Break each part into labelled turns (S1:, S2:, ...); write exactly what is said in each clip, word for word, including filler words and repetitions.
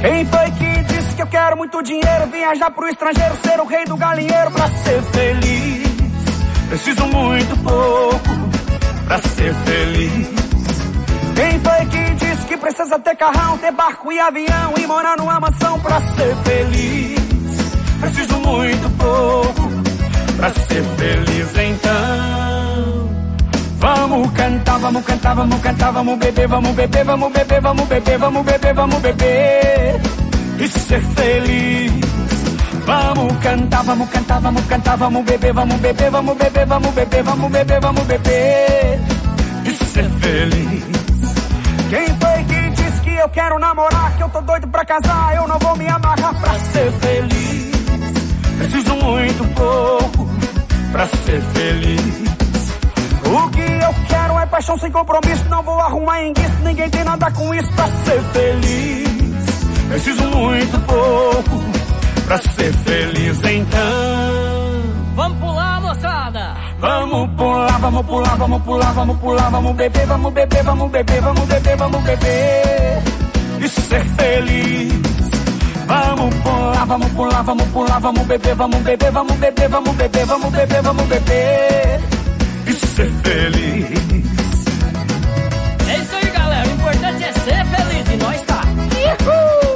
S1: Quem foi que disse que eu quero muito dinheiro, viajar pro estrangeiro, ser o rei do galinheiro pra ser feliz? Preciso muito pouco pra ser feliz. Quem foi que disse que precisa ter carrão, ter barco e avião e morar numa mansão pra ser feliz? Preciso muito pouco pra ser feliz. Então vamos cantar, vamos cantar, vamos cantar, vamos beber, vamos beber, vamos beber, vamos beber, vamos beber, vamos beber e ser feliz. Vamos cantar, vamos cantar, vamos cantar, vamos beber, vamos beber, vamos beber, vamos beber, vamos beber, vamos beber e ser feliz. Quem foi que disse que eu quero namorar, que eu tô doido pra casar, eu não vou me amarrar pra ser feliz? Preciso muito pouco pra ser feliz. O que eu quero é paixão sem compromisso, não vou arrumar enguiço, ninguém tem nada com isso pra ser feliz. Preciso muito pouco pra ser feliz. Então
S2: vamos pular, moçada!
S1: Vamos pular, vamos pular, vamos pular, vamos pular, vamos beber, vamos beber, vamos beber, vamos beber, vamos beber e ser feliz. Vamos pular, vamos pular, vamos pular, vamos beber, vamos beber, vamos beber, vamos beber, vamos beber, vamos beber e ser feliz.
S2: É isso aí, galera, o importante é ser feliz e nós tá.
S1: Uhul!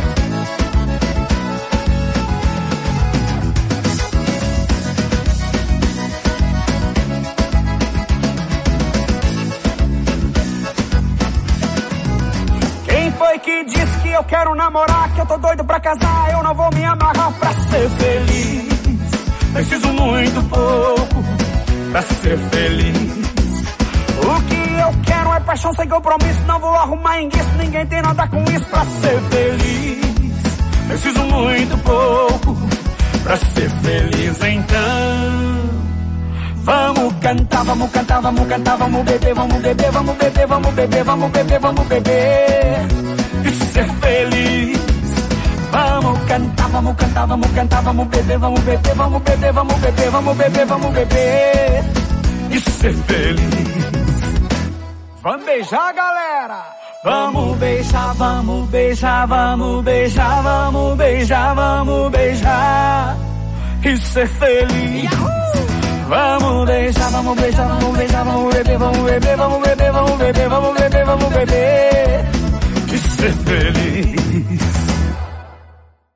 S1: Foi que disse que eu quero namorar, que eu tô doido pra casar, eu não vou me amarrar pra ser feliz. Preciso muito pouco pra ser feliz. O que eu quero é paixão sem compromisso, não vou arrumar enguiço, ninguém tem nada com isso pra ser feliz. Preciso muito pouco pra ser feliz. Então vamos cantar, vamos cantar, vamos cantar, vamos beber, vamos beber, vamos beber, vamos beber, vamos beber, vamos beber e ser feliz. Vamos cantar, vamos cantar, vamos cantar, vamos beber, vamos beber, vamos beber, vamos beber, vamos beber, vamos beber e ser feliz. Vamos beijar, galera! Vamos beijar, vamos beijar, vamos beijar, vamos beijar, vamos beijar e ser feliz. Yahoo! Vamos beijar, vamos beijar, vamos beijar, vamos beber, vamos beber, vamos beber, vamos beber, vamos beber, vamos beber e ser feliz.